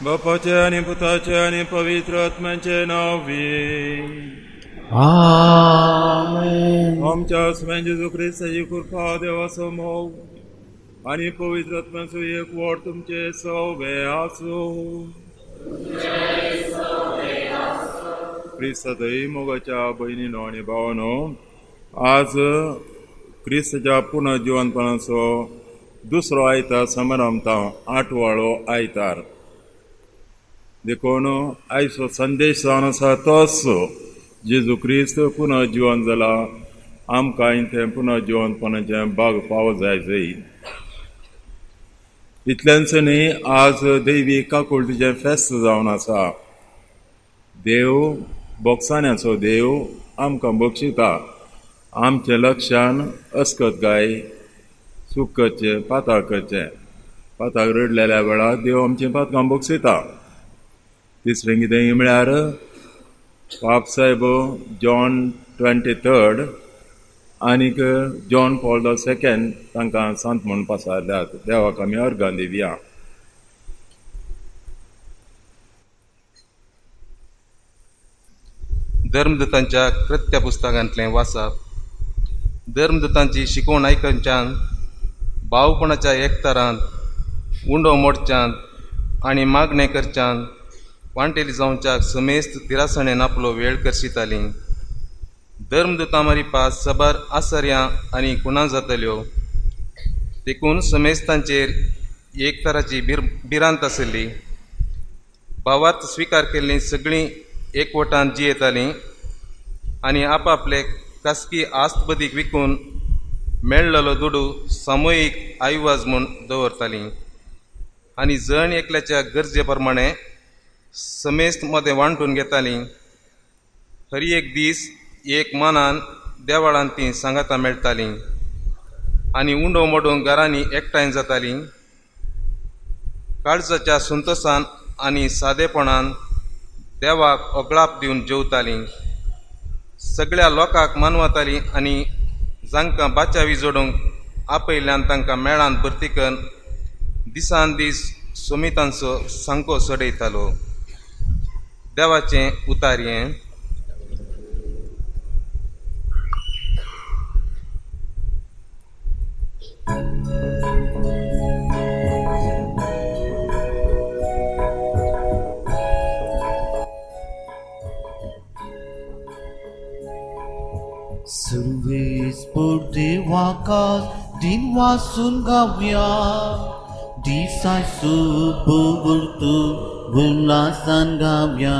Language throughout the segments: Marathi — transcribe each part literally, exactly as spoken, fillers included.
बापाचे आणि पुताचे आणि पवित्र आत्म्याचे नावे. आमेन. आमच्या स्वामी जेजू ख्रिस्ताची कृपा देवासमोर आणि पवित्र आत्म्याचो एक वड तुमचे सवे आसो. ख्रिस्तातही मोगाच्या बहिणीनो आणि भावानो, आज ख्रिस्ताच्या पुनर्जिवंतपणाचो दुसरो आयतार समारंभता आठवाळो आयतार. देखून आयचो संदेश जावन आसा तोच, जेजू क्रिस्त पुनर्जिवन जाला, आमकां तें पुनर्जिवंतपणाचें भाग पावो जाय जाय. इतल्यांच न्ही, आज दैवी काकुळटीचें फेस्त जावन आसा. देव बोगसाण्याचो देव आमकां बक्षिता. आमचे लक्षान अस्कत गाय सूख करचें, पाताळ करचें. पाताळ रडलेल्या वेळार देव आमचें पातकां बक्षिता. तिसरें कितें म्हळ्यार पाप साहेब जॉन ट्वेंटी थर्ड आनीक जॉन पॉल द सेकंड तांकां सांत म्हणून पासारल्यात. देवाक आमी अर्गां दिवया. धर्मदूतांच्या कृत्य पुस्तकांतलें वाचप. धर्मदूतांची शिकवण आयकच्यान भावपणाच्या एकतारांत उंडो मोडच्यान आनी मागणें करच्यान वांटेली जावच्याक समेस्त तिरासणेन आपलो वेळ करशिताली. धर्मदूतां मारिपास सबर आसर्यां आनी खुणां जातल्यो. देखून समेस्तांचेर एक तराची बिर भिरांत आसली. भावार्थ स्विकार केल्लीं सगळीं एकवटान जियेतालीं आनी आपआपले खासगी आस्त बदीक विकून मेळ्ळलो दुडू सामुहीक आयवाज म्हूण दवरतालीं आनी जण एकल्याच्या गरजे प्रमाणे समेस्त मदें वांटून घेतालीं. हर एक दीस एक मानान देवाळांत तीं सांगातां मेळटालीं आनी उंडो मोडून घरांनी एकठांय जातालीं. काळजाच्या संतोशान आनी सादेपणान देवाक ओगळाप दिवन जेवतालीं. सगळ्या लोकांक मानवतालीं आनी जांकां बाचावी जोडूंक आपयल्यान तांकां मेळान भरतिकन दिसान दीस सोमितांचो सांको सडयतालो. देवाचें उतार्यें. सर्वेस पोटे वाकास दिन वासून गावया. दिसाय सुबोवरतो उल्हासान गावया.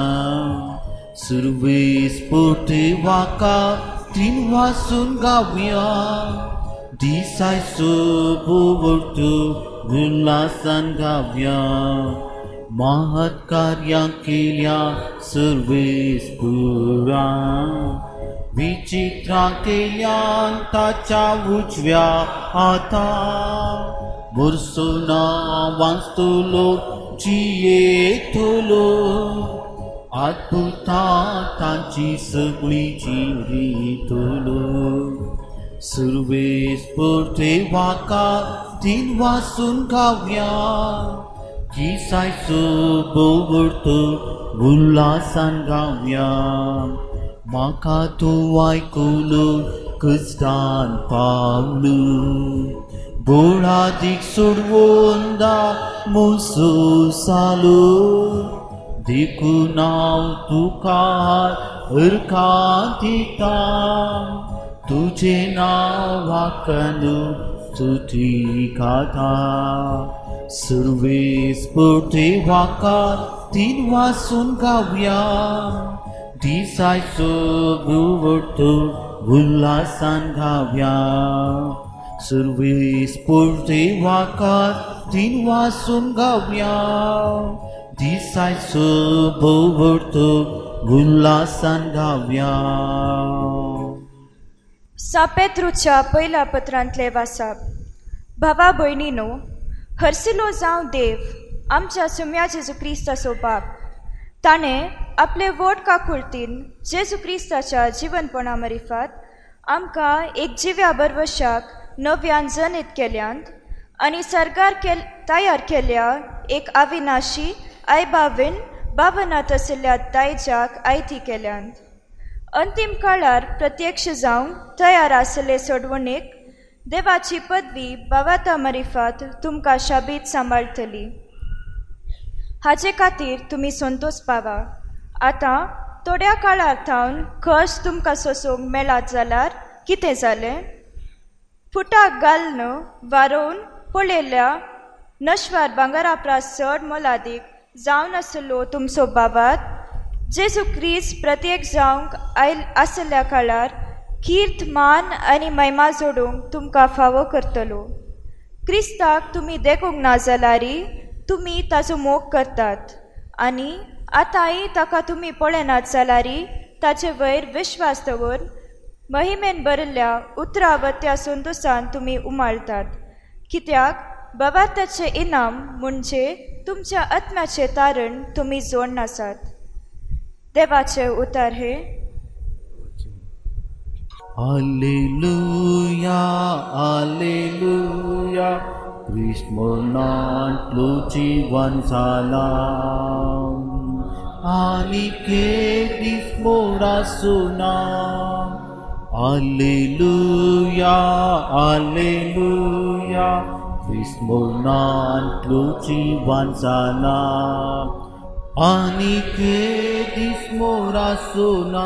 सर्वेस पोटे वाकास दिन वासून गावया. दिसाय सुबोवरतो उल्हासान गावया. महत् कार्यां केल्या सर्वेस पुरा. विचित्रां केल्यान ताच्या उजव्या हाता. वर्सो नावांस्तलो जियेतलो. अद्भुतां तांची सगळी जिरीतलो. सर्वेस पोटे वाका दिन वासून गावया. दिसायचो बोवरतो उल्हासान गावया. म्हाका तूं आयकुलो कस्तान पावलो. बोळादीक सोडवून दा मोसो सालो. देखून हांव तुका हरखां दिता. तुजे नांवाकन स्तुती गाता. सर्वेस पोटे वाकार दिन वासून गावया. दिसायचो बुवरतो उल्हासान गावया. सर्वेस पोटे वाकार दिन वासून गावया. दिसायचो बुवरतो उल्हासान गावया. सापेत्रूच्या पयल्या पत्रांतले वाचप. भावा भयणीनो, हरसिलो जावं देव आमच्या सुम्या जेजू क्रिस्ताचो बाप, ताणें आपले वोट काकुळतीन जेजू क्रिस्ताच्या जिवनपणा मरिफात आमकां एक जिव्या बरवशाक नव्यान जनीत केल्यांत आनी सरकार केल तयार केल्या एक अविनाशी आई बावीन बावनात आशिल्ल्या दायजाक आयती केल्यांत. अंतीम काळार प्रत्यक्ष जावंक तयार आशिल्ले सोडवणेक देवाची पदवी बावाता मरिफात तुमकां शाबीत सांबाळटली. हाचे खातीर तुमी संतोष पावा. आतां थोड्या काळार थावन कश तुमकां सोसूंक मेळत जाल्यार कितें जालें? फुटाक घालन वारोवन पळयल्ल्या नश्वर भांगरा प्रास चड मोलादीक जावन आसलो तुमचो बाबात जेजू क्रिस्त प्रत्येक जावंक आयल आसल्या काळार कीर्त मान आनी महिमा जोडूंक तुमकां फावो करतलो. क्रिस्ताक तुमी देखूंक ना जाल्यारय तुमी ताचो मोग करतात आनी आतांय ताका तुमी पळयनात जाल्यारय ताचे वयर विश्वास दवरून महिमेन भरिल्ल्या उतरावत्या संतोशान तुमी उमाळटात. कित्याक बाबाताचे इनाम म्हणजे तुमच्या आत्म्याचे तारण तुमी जोडून आसात. देवाचे उतर हे Alleluia, Alleluia, Krismornantlu jiwan salam. Anikis morasuna. Alleluia, Alleluia, Krismornantlu jiwan salam. Anikis morasuna.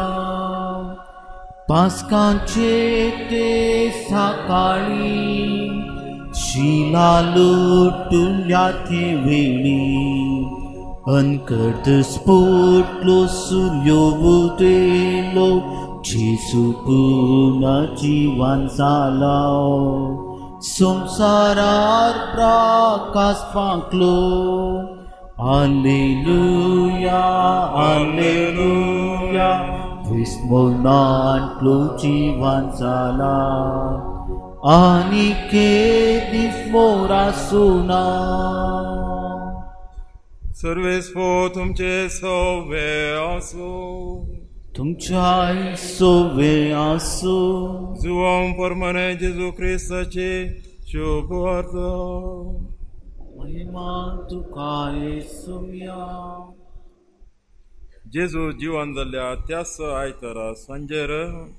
पास्कांचे ते सकाळी शिला लुटल्या ते वेळी अनकर्त स्फोटलो सूर्य उदेलो जेजू पुन्हा जीवन जाला. संसारार प्रकाश पांकलो. Alleluia, Alleluia, Krismornantlu jiwan salam. Anikis morasuna. सर्वेस्पो तुमचे सवे आसो. तुमच्याय सोवे आसो. जुवां परमाने जेजू क्रिस्ताचे शुभ वार्ता. महिमा तुका येसुया. जेजू जिवन जाल्ल्या त्याच आयतारा सांजेर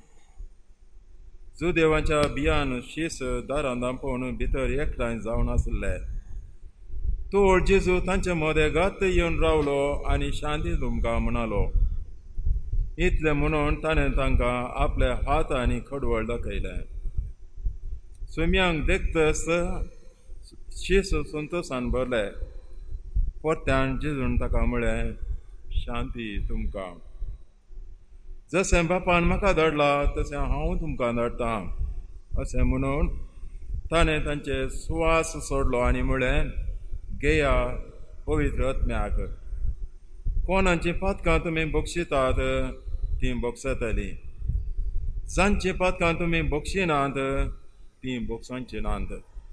जुदेवाच्या बियान शीस दारां दांपोवन भितर एकठांय जावन आसले. तोवर जेजू तांचे मदेगात येवन रावलो आनी शांती तुमकां म्हणालो. इतलें म्हणून ताणें तांकां आपले हात आनी खडवळ दाखयले. सुम्यांक देखतस शीस संतोशान भरले. परत्यान जेजून ताका म्हळें, शांती तुमकां. जशें बापान म्हाका धाडला तशें हांव तुमकां धाडटां अशें म्हणून ताणें तांचे सुवास सोडलो आनी म्हळें, घेया पवित्र आत्म्याक. कोणाची पातकां तुमी बक्षितात तीं बक्षतलीं. जांची पातकां तुमी बक्षिनात तीं बक्षांची नात.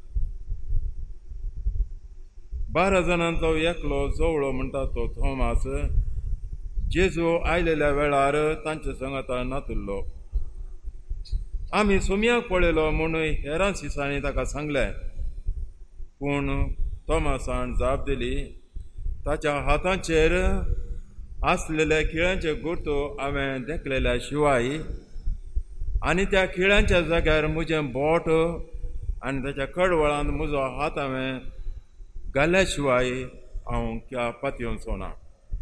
बारा जाणांचो एकलो जवळो म्हणटा तो थोमास जेजू आयलेल्या वेळार तांचे संगता नातुल्लो. आमी सुमयाक पळयलो म्हूण हेरां शिसांनी ताका सांगलें. पूण थोमासान जाप दिली, ताच्या हातांचेर आसलेले खिळ्यांचे गुर्तू हांवें देखलेल्या शिवाय आनी त्या खिळ्यांच्या जाग्यार म्हजें बोट आनी ताच्या कडवळांत म्हजो हात हांवें घाल्या शिवाय हांव क्या पातयेवचो ना.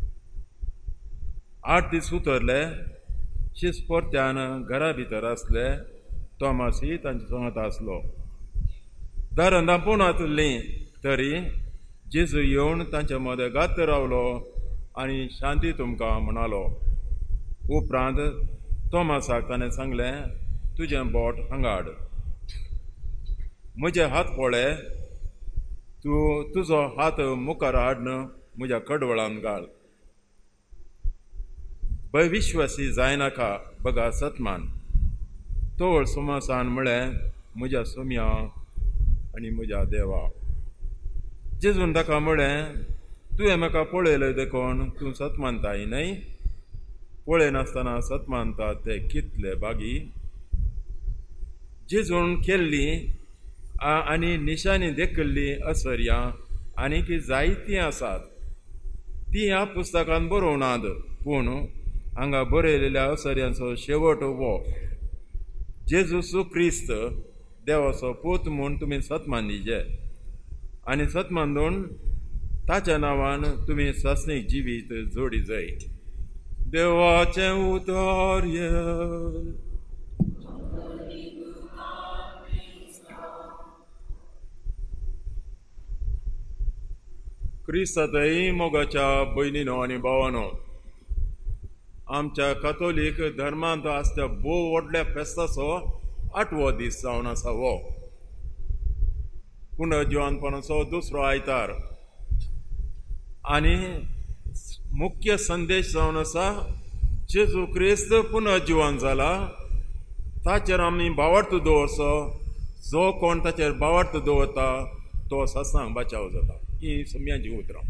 आठ दीस उतरले. शीस परत्यान घरा भितर आसले. थोमासय तांचे सांगत आसलो. दारां दांपोवन आसलीं तरी जेजू येवन तांचे मदें गात रावलो आनी शांती तुमकां म्हणालो. उपरांत थोमासाक ताणें सांगलें, तुजें बोट हांगा हाड. म्हजे हात पळय. तूं तुजो हात मुखार हाडन म्हज्या कडवळान घाल. भयविश्वासी जायनाका बगा सतमान. तोवर सुमासान म्हळें, म्हज्या सुम्या आनी म्हज्या देवा. जेजून ताका म्हळें, तुवें म्हाका पळयलें देखून तूं सतमानताय न्हय? पळयनासतना सतमानता ते कितले बागी. जेजून केल्ली आनी निशाणी देखल्ली असर्यां आनीक जायतीं आसात. ती ह्या पुस्तकान बरोवनात, पूण हांगा बरयलेल्या असर्यांचो शेवट हो जेजूसू क्रिस्त देवाचो पूत म्हूण तुमी सत मानिजे आनी सत मानून ताच्या नांवान तुमी सस्नीक जिवीत जोडी जाय. देवाचें उतर्य. क्रिस्तातय मोगाच्या भयणीनो आनी भावानो, आमच्या कॅथोलीक धर्मांत आसता भोव व्हडल्या फेस्ताचो आठवो दीस जावन आसा हो पुनर्जीवनपणाचो दुसरो आयतार. आनी मुख्य संदेश जावन आसा जेजू क्रिस्त पुनर्जीवन जाला, ताचेर आमी भावार्थ दवरचो. जो कोण ताचेर भावार्थ दवरता तो सत्सांग बचाव जाता. ही सम्याची उतरां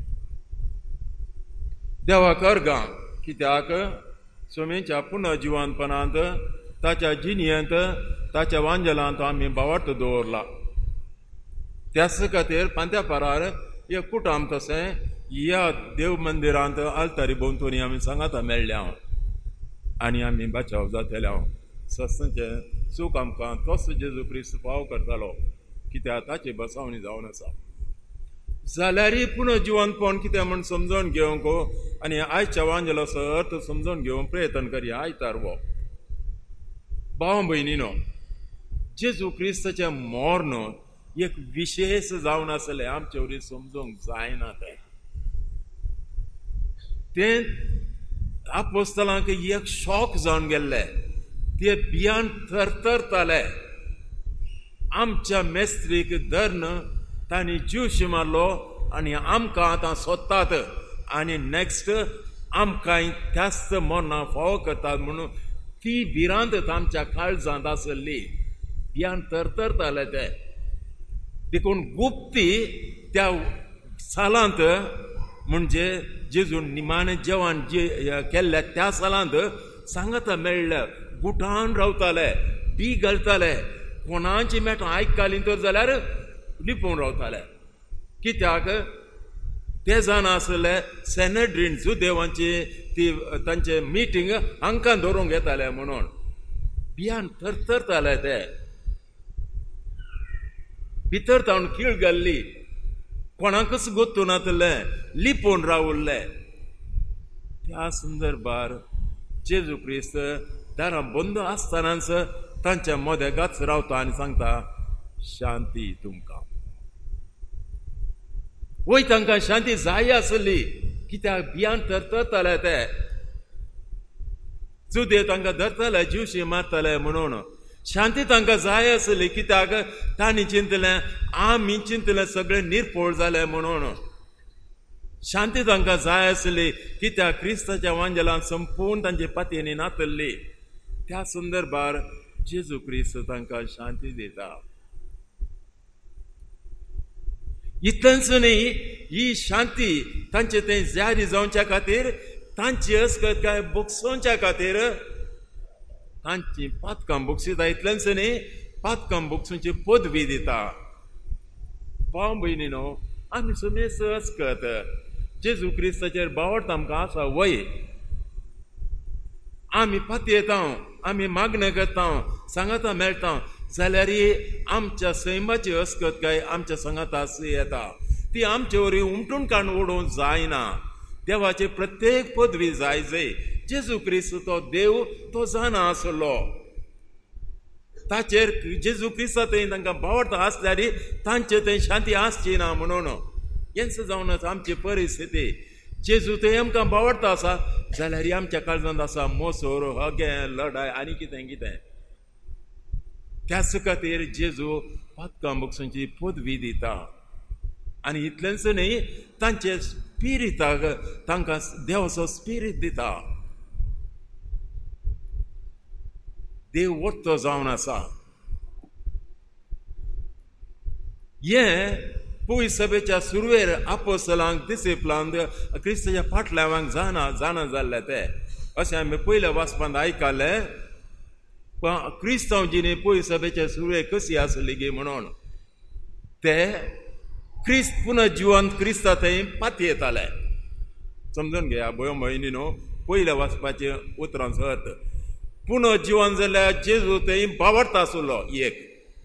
देवाक अर्गां, कित्याक स्वामीच्या पुनर्जीवनपणांत ताच्या जिणयेंत ताच्या वांजलांत आमी भावार्थ दवरला. त्याच खातीर पांत्या पारार एक कुटाम तशें ह्या देव मंदिरांत आल्तारी भोंवतणी आमी सांगाता मेळ्ळ्या आनी आमी बचाव जातले. हांव सत्सांचें सूख आमकां तोच जेजू क्रिस्त फाव करतालो, कित्याक ताची बसावणी जावन आसा. जाल्यारय पुनर्जीवनपण कितें म्हूण समजून घेवंक आनी आयच्या वांजलाचो अर्थ समजून घेवंक प्रयत्न करया. आयतार वो भाव भयणीनो, जेजू क्रिस्ताचें मरण एक विशेश जावन आसलें आमचे वरी समजूंक जायना. तें तें आपोस्तलांक एक शॉक जावन गेल्ले. ते भियान थरथरताले. आमच्या मेस्त्रीक धरण तांणी जीव मारलो आनी आमकां आतां सोदतात आनी नेक्स्ट आमकां त्याच मरणां फावो करतात म्हणून ती भिरांत आमच्या काळजांत आसली. भियान थरथरताले ते. देखून गुप्ती त्या सालांत म्हणजे जेजून निमाणें जेवण जे केल्ल्या त्या सालांत सांगता मेळ्ळें, गुठान रावताले, बी घालताले. कोणाची मेटां आयकतालीं तर जाल्यार लिपोवन रावताले. कित्याक ते जाण आसले सेनेड्रीन जुदेवांची ती तांचे मिटींग हांकां धरूंक येताले म्हणून भियान थरथरताले ते. भितर तावन कीळ घाल्ली, कोणाकच गोत्तू नातलें, लिपोवन रावल्ले. त्या संदर्भार जेजू क्रिस्त दारां बंद आसतनाच तांच्या मोदेगाच रावता आनी सांगता, शांती तुमकां. वय तांकां शांती जाय आसली, कित्याक भियान थरथरताले ते. जुदे तांकां धरताले, जीवशी मारताले म्हणून शांती तांकां जाय आसली, कित्याक तांणी चिंतलें आमी चिंतलें सगळें निर्पोळ जालें म्हणून. शांती तांकां जाय आसली, कित्याक क्रिस्ताच्या वांजलांत संपूर्ण तांची पातयेनी नातल्ली. त्या संदर्भार जेजू क्रिस्त तांकां शांती दिता. इतलेंच न्ही, ही शांती तांचे थंय जारी जावच्या खातीर, तांची अस्कत काय बोगसोवच्या खातीर तांची पातकां बोगसिता. इतलेंच न्ही, पातकां बोगसूंची पदवी दिता. भाव भयणीनो, आमी सुमेस अस्कत जेजू क्रिस्ताचेर बावट आमकां आसा वय. आमी पातयेता, आमी मागणें करता, सांगाता मेळटा, जाल्यार आमच्या सैमाची अस्कत काय आमच्या सांगाता येता. ती आमचे वरी उमटून काडून उडोवंक जायना. देवाची प्रत्येक पदवी जाय जाय. जेजू क्रिस्त तो देव, तो जाणा आसलो. ताचेर जेजू क्रिस्ता थंय तांकां बावट आसल्यार तांचे थंय शांती आसची ना म्हणून. हेंच जावन आमची परिस्थिती. जेजू थंय आमकां बावडटा आसा जाल्यार आमच्या काळजांत आसा मोसोर, हगें, लढाय आनी कितें कितें. त्याच खातीर जेजू पातकां बोगसूंची पदवी दिता. आनी इतलेंच न्ही, तांचे स्पिरिताक तांकां देवाचो स्पिरीट दिता. देव वट्टो जावन आसा. हें पुय सभेच्या सुरवेर आपोस्तलांक डिसिप्लांत क्रिस्ताच्या फाटल्यावांक जाणा जाणा जाल्ले ते. अशें आमी पयल्या वाचपांत आयकलें. क्रिस्तांवजीनी पुय सभेच्या सुरवेर कशी आसली गे म्हणून ते क्रिस्त पुनर्जीवन क्रिस्ता थंय पातयेताले. समजून घे भयो म्हयनीनो पयल्या वाचपाचे उतरांचो अर्थ पुनर्जीवन जाल्यार जेजू थंय बावरता आसलो एक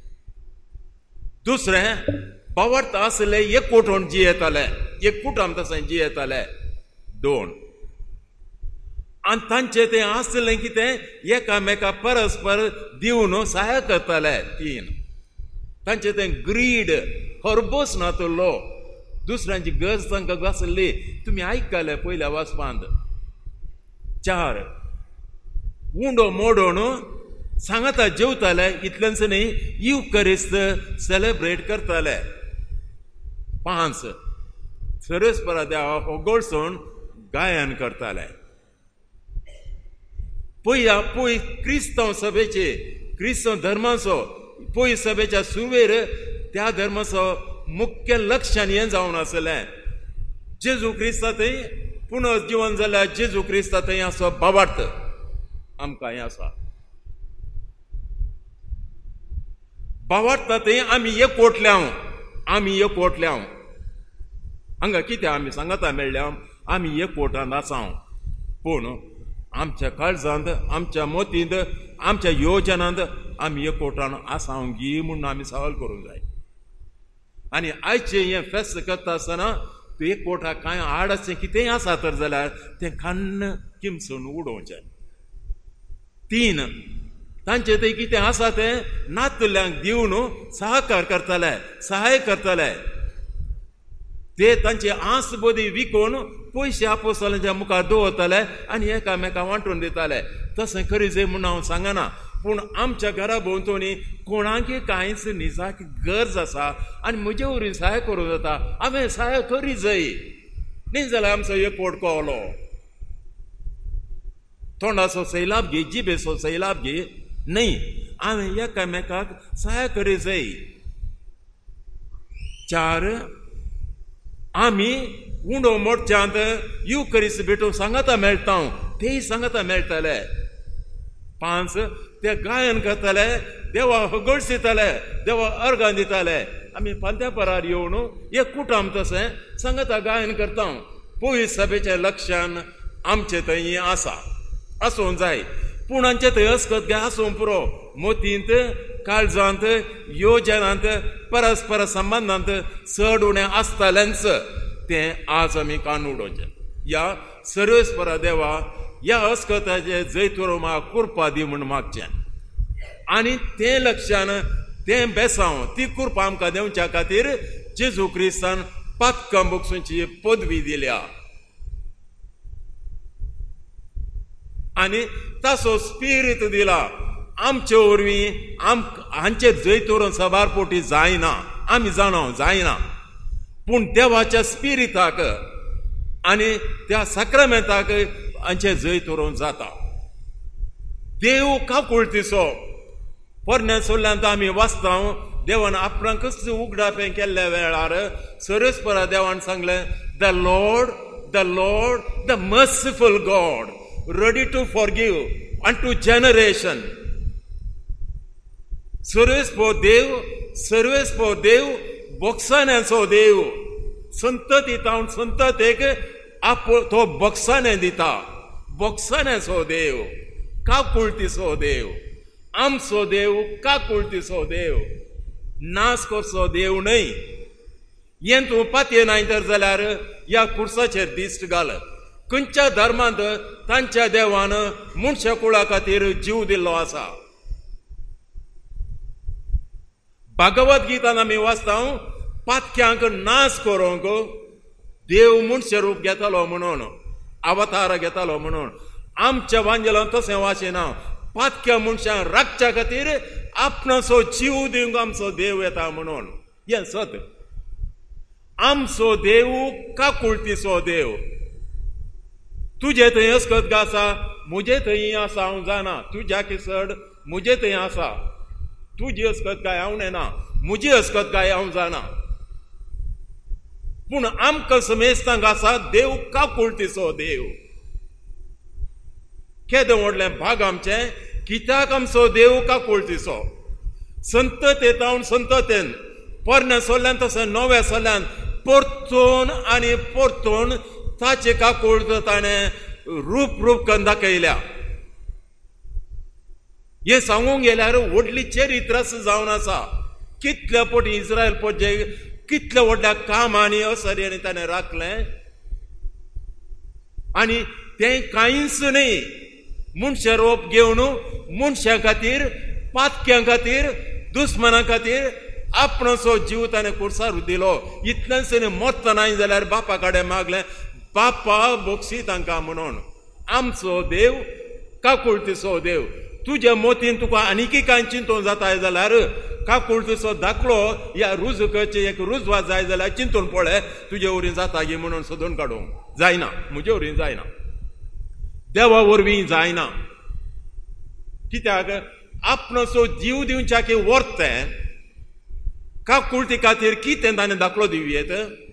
दुसरें बावरता आसले एकवटून जियेताले एक कुटुंब तशें जियेताले दोन आनी तांचे तें आसलें कितें एकामेका परस्पर दिवन सहाय करताले तीन तांचे तें ग्रीड हरबोस नातलो दुसऱ्यांची गरज तांकां आसली तुमी आयकले पयल्या वाचपांत चार उंडो मोडून सांगता जेवताले इतलेंच न्ही युकरिस्त सेलेब्रेट करताले पांच सर्वेस्परा देवा होगोळसून गायन करताले पय पय क्रिस्तांव सभेचे क्रिस्तांव धर्माचो पय सभेच्या सुरवेर त्या धर्माचो मुख्य लक्षण हें जावन आसलें जेजू क्रिस्ता थंय पुनर्जीवन जाल्यार जेजू क्रिस्ता थंय असो बाबार्थ आमकां हें आसा बाबार्थ थंय आमी एकवटल्या आमी एकवटल्या हांगा कितें आमी सांगता मेळ्ळ्या आमी एकवटान आसा पूण आमच्या काळजांत आमच्या मोतींत आमच्या योजनांत आमी एकवटान आसांव गी म्हणून आमी सवाल करूंक जाय आनी आयचें हें फेस्त करता आसतना तूं एकवटा कांय आड अशें कितेंय आसा तर जाल्यार तें खण्ण किमसून उडोवचें तीन तांचे थंय कितें आसा तें नातल्यांक दिवन सहकार करताले सहाय करताले ते तांचे आस बदी विकून पयशे आपोस्तलांच्या मुखार दवरताले आनी एकामेका वांटून दिताले तशें करी जाय म्हूण हांव सांगना पूण आमच्या घरा भोंवतणी कोणाकय कांयच निजाक गरज आसा आनी म्हजे वरवीं सहाय करूं जाता हांवें सहाय करी जाय न्ही जाल्यार आमचो एकवट कोलो तोंडाचो सैलाब घे जिबेचो सैलाब घे न्ही हांवें एकामेकाक सहाय करी जाय चार आमी उंडो मोडच्यांत युकरिस्त भेटून सांगता मेळटा तेय सांगता मेळटले पांच ते गायन करताले देवा हगळसिताले देवा अर्गां दिताले आमी पांत्या परार येवन एक कुटुंब तशें सांगता गायन करता पय सभेचें लक्षण आमचे थंय आसा आसूंक जाय पूण आमचे थंय अस्कत गे आसूं पुरो मोतींत काळजांत योजनांत परस्पर संबंदांत चड उणें आसतालेंच तें आज आमी कान उडोवचें ह्या सर्वेस्परा देवा ह्या अस्कताचे जैतुरो म्हाका कृपा दी म्हूण मागचें आनी तें लक्षान तें बेसांव ती कृपा आमकां देवच्या खातीर जेजू क्रिस्तान पातकां बोगसूची पदवी दिल्या आनी ताचो स्पिरीट दिला आमचे वरवीं आम हांचे जैतुरो सबारपोटी जायना आमी जाणो जायना पूण देवाच्या स्पिरिताक आनी त्या साक्रामेंताक हांचे जैतुरो जाता देव काकुळतीचो पोरण्या आमी वाचता देवान आपणाकच उगडापें केल्ल्या वेळार सर्वेस्परा देवान सांगलें the lord the lord the merciful God ready to forgive unto generation सर्वेस्पो देव सर्वेस्पो देव बोगसाण्याचो देव संतती तावन संततेक आप तो बोगसाणे दिता बोगसाण्याचो देव काकुळतीचो देव आमचो देव काकुळतीचो देव नाश करचो देव न्हय हें तूं पातये नाय तर जाल्यार ह्या कुर्साचेर दिश्ट घाल खंयच्या धर्मांत तांच्या देवान मनशा कुळा खातीर जीव दिल्लो आसा भगवत गीतान आमी वाचता पातक्यांक नाश करूंक देव मनशा रूप घेतालो म्हणून अवतार घेतालो म्हणून आमच्या वांजेलांत तशें वाचीना पातक्या मनशांक राखच्या खातीर आपणाचो जीव दिवंक आमचो देव येता म्हणून हें सत आमचो देव काकुळतीचो देव तुजे थंय अस्कत आसा म्हजे थंय आसा हांव जाणा तुज्या किसड म्हजे थंय आसा तुजी अस्कत काय हांव नेना म्हजी अस्कत काय हांव जाणा पूण आमकां समेस्तांक आसा देव काकुळतीचो देव केदें व्हडलें भाग आमचें कित्याक आमचो देव काकुळतीचो संततेतावन संततेन पोरण्या सोल्ल्यान तशें नव्या सोल्ल्यान परतून आनी परतून ताचे काकूळ ताणें रूप रूप करून दाखयल्या. हे सांगूंक गेल्यार व्हडली चरित्रस जावन आसा. कितले पोटी इस्रायल पोटे कितले व्हडल्या कामांनी असर्यांनी ताणें राखलें. आनी तें कांयच न्ही, मनशां रोप घेवन मनशां खातीर, पातक्यां खातीर, दुस्मनां खातीर आपणोचो जीव ताणें कुर्सार दिलो. इतलेंच न्ही, मरता नाय जाल्यार बापा कडेन मागलें, बापा बक्षी तांकां म्हणून. आमचो देव काकुळटीचो देव. तुज्या मोतीन तुका आनीकी कांय चिंतून जाताय जाल्यार काकुळटीचो दाखलो ह्या रुजकाचे एक रुजवा जाय जाल्यार चिंतून पळय, तुजे वरीं जाता गे म्हणून सोदून काडूंक जायना. म्हजे वरीं जायना, देवा वरवीं जायना. कित्याक आपणोचो जीव दिवच्याक वर्तें काकुळटी खातीर कितें ताणें दाखलो दिवयेत.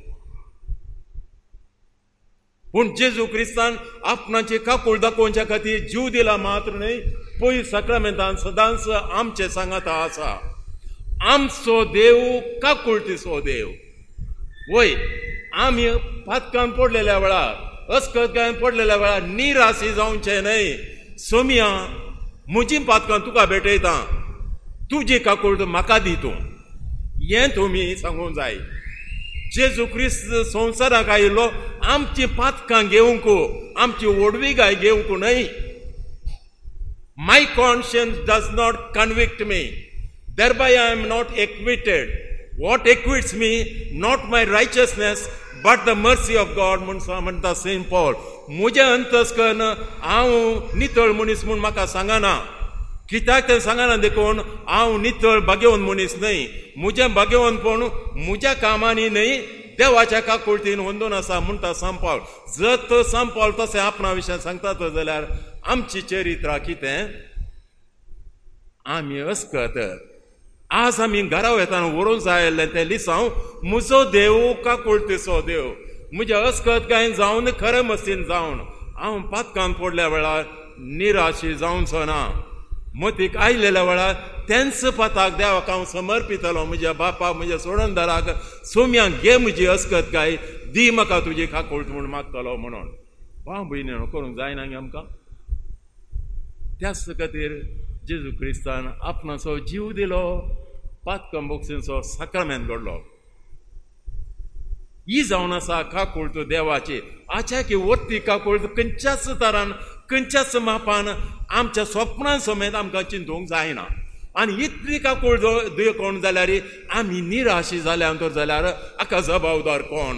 पूण जेजू क्रिस्तान आपणाचे काकूळ दाखोवच्या खातीर जीव दिला मात्र न्ही, पय सक्रामेंतान सदांच आमचे सांगात आसा. आमचो देव काकुळटीचो देव. वय आमी पातकान पडलेल्या वेळार, अस्कतकान पडलेल्या वेळार निराशी जावचे न्हय. सोमिया म्हजी पातकां तुका भेटयता, तुजी काकूळ म्हाका दी तूं, हें तुमी सांगूंक जाय. जेजू क्रिस्त संवसाराक आयिल्लो आमची पातकां घेवंक, आमची ओडविगाय घेवंक न्हय. My conscience does not convict me, thereby I am not acquitted. What acquits me, not my righteousness, but the mercy of God. म्हणून म्हणटा सेंट पॉल. म्हजें अंतस्करण हांव नितळ मनीस म्हूण म्हाका सांगना. कित्याक तें सांगना देखून हांव नितळ भाग्यवन मनीस न्हय. म्हजें भाग्यवनपण म्हज्या कामांनी न्हय, देवाच्या काकुळटीन वंदून आसा म्हणटा सांत पॉल. जर तो सांत पॉल तशें आपणा विशयी सांगतात जाल्यार आमची चरित्रां कितें. आमी अस्कत आज आमी घरा वयताना व्हरूंक जाय तें लिसांव म्हजो देव काकुळटीचो देव. म्हज्या अस्कत काय जावन खरें मस्तीन जावन हांव पातकान पडल्या वेळार निराशी जावचो ना. मतीक आयलेल्या वेळार तेंच पाताक देवाक हांव समर्पितलो. म्हज्या बापाक, म्हज्या सोडणदाराक, सोम्यांक घे म्हजी अस्कत काय, दी म्हाका तुजी काकूळ म्हूण मागतलो म्हणून. भाव भयणीनो करूंक जायना गे आमकां. त्याच खातीर जेजू क्रिस्तान आपणाचो जीव दिलो, पातकां बक्षीचो सक्रामेंत घडलो. ही जावन आसा काकूळ देवाची. आच्या की वरती काकूळ खंयच्याच तरान, खंयच्याच मापान आमच्या स्वप्नां समेत आमकां चिंतूंक जायना. आनी इतली काकूळ दुय कोण जाल्यार आमी निराशी जाल्यार जाल्यार हाका जबाबदार कोण.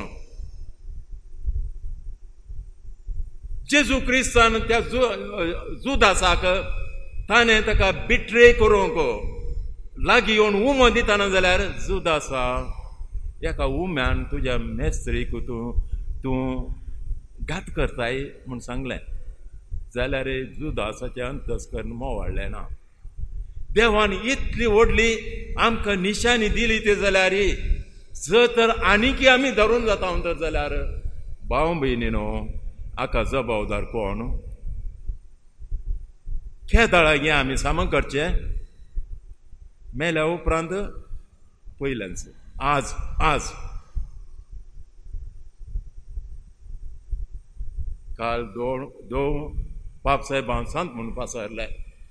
जेजू क्रिस्तान त्या जुदासाक ताणें ताका बिट्रे करूंक लागीं येवन उमो दिताना जाल्यार जुदासा एका उम्यान तुज्या मेस्त्रीक तूं तूं घात करताय म्हूण सांगलें जाल्यार जुदासाचें अंतस्करण मोवाळ्ळें ना. देवान इतली व्हडली आमकां निशाणी दिली ती जाल्यार जर तर आनीकी आमी धरून जाता म्हणटा जाल्यार भाव भयणीनो हाका जबाबदार कोण. खेदाळा घे आमी सामक करचें मेल्या उपरांत पयल्याच आज आज काल दोन दोन पापसाहेबान सांत म्हणून पासरले.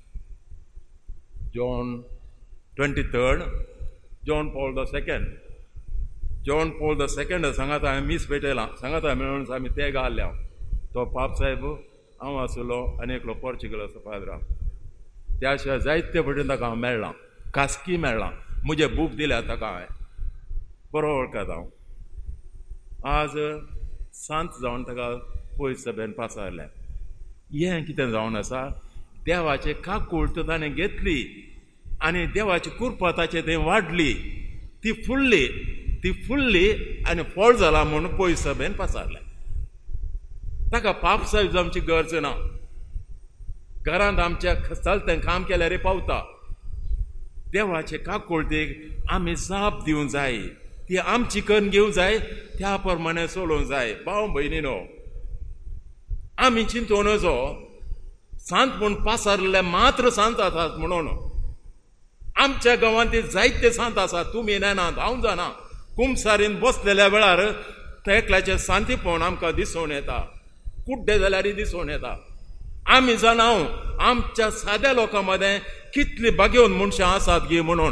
John twenty third John Paul the second John Paul the second सांगात हांवें मीस भेटयलां. सांगात हांवें मेळून आमी ते घाल्ले. हांव तो पापसाहेब हांव आसलो आनी एकलो पोर्चुगल असो पाद्रा. त्या शिवाय जायते फावटीन ताका हांव मेळ्ळां, खासकी मेळ्ळां. म्हजे बूक दिल्या ताका हांवें, बरो वळखता हांव. आज सांत जावन ताका पयस सभेन पासरल्या. हें कितें जावन आसा, देवाचे काकूळ ताणें घेतली आनी देवाची कृपा ताचे थंय वाडली. ती फुडली ती फुडली आनी फळ जाला म्हणून पयस सभेन पासरल्या. ताका पापसाहेब जावची गरज ना. घरांत आमच्या चलतें काम केल्यार पावता. देवाचे काकुळटीक आमी जाप दिवंक जाय, ती आमची करून घेवंक जाय, त्या प्रमाणे चलोवंक जाय. भाव भयणीनो आमी चिंतून नजो सांत म्हूण पासरले मात्र सांत आसात म्हणून. आमच्या गांवांत जायते सांत आसात. तुमी नेनात, हांव जाणा. कुमसारीन बसलेल्या वेळार एकल्याचें शांतीपण आमकां दिसून येता, कुड्डे जाल्यारय दिसून येता. आमी जाणाव आमच्या साद्या लोकां मदें कितली बागेवन मनशां आसात गी म्हणून.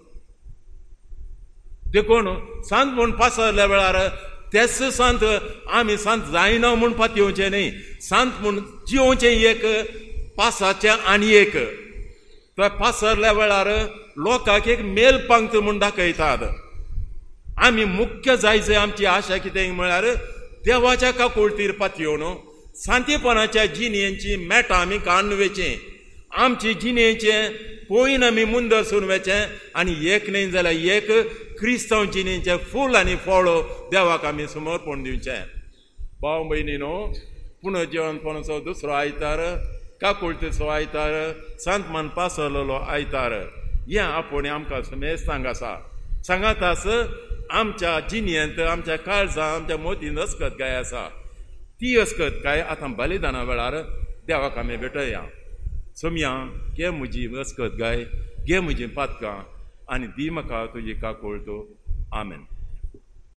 देखून सांत म्हूण पासरल्या वेळार तेच सांत आमी सांत जायना म्हूण पात येवचें न्ही, सांत म्हूण जिवचें एक पासाचें आनी एक. तो पासरल्या वेळार लोकांक एक मेल पंक्त म्हूण दाखयतात. आमी मुख्य जायचे आमची आशा कितें म्हळ्यार देवाच्या काकुळटीर पात येवन सांतीपणाच्या जिणेची मेटां आमी काडून वेचें, आमची जिणेचें पयन आमी मुंदर सुरून वेचें आनी एक न्ही जाल्यार एक क्रिस्तांव जिणेचें फूल आनी फळ देवाक आमी समर्पण दिवचें. भाव भयणीनो, पुनर्जीवनपणाचो दुसरो आयतार, काकुळटीचो आयतार, सांत मान पासरलेलो आयतार, हें आपूण आमकां मेस्तांक आसा. सांगातास आमच्या जिणेंत, आमच्या काळजांत, आमच्या मोतीन अस्कत गाय आसा. ती अस्कत काय आतां बलिदाना वेळार देवाक आमी भेटया. सोमया, घे म्हजी अस्कत गाय, घे म्हजीं पातकां आनी दी म्हाका तुजी काकुळट. आमेन.